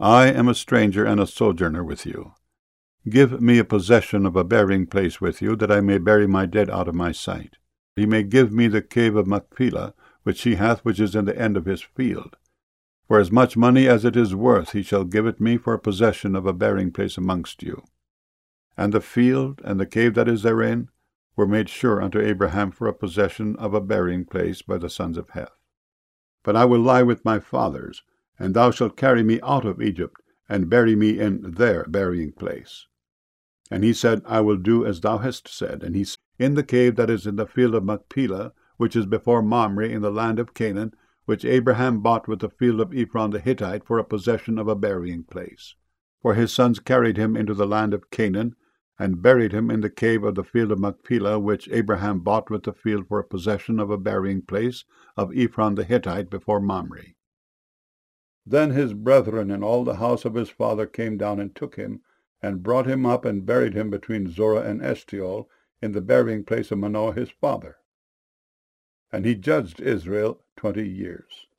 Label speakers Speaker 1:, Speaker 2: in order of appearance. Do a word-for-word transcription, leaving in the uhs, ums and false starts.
Speaker 1: I am a stranger and a sojourner with you. Give me a possession of a burying place with you, that I may bury my dead out of my sight. He may give me the cave of Machpelah, which he hath, which is in the end of his field. For as much money as it is worth, he shall give it me for a possession of a burying place amongst you. And the field, and the cave that is therein, were made sure unto Abraham for a possession of a burying place by the sons of Heth. But I will lie with my fathers, and thou shalt carry me out of Egypt, and bury me in their burying place. And he said, I will do as thou hast said. And he said, in the cave that is in the field of Machpelah, which is before Mamre in the land of Canaan, which Abraham bought with the field of Ephron the Hittite for a possession of a burying place. For his sons carried him into the land of Canaan, and buried him in the cave of the field of Machpelah, which Abraham bought with the field for a possession of a burying place of Ephron the Hittite before Mamre. Then his brethren and all the house of his father came down and took him, and brought him up and buried him between Zorah and Eshtaol, in the burying place of Manoah his father. And he judged Israel twenty years.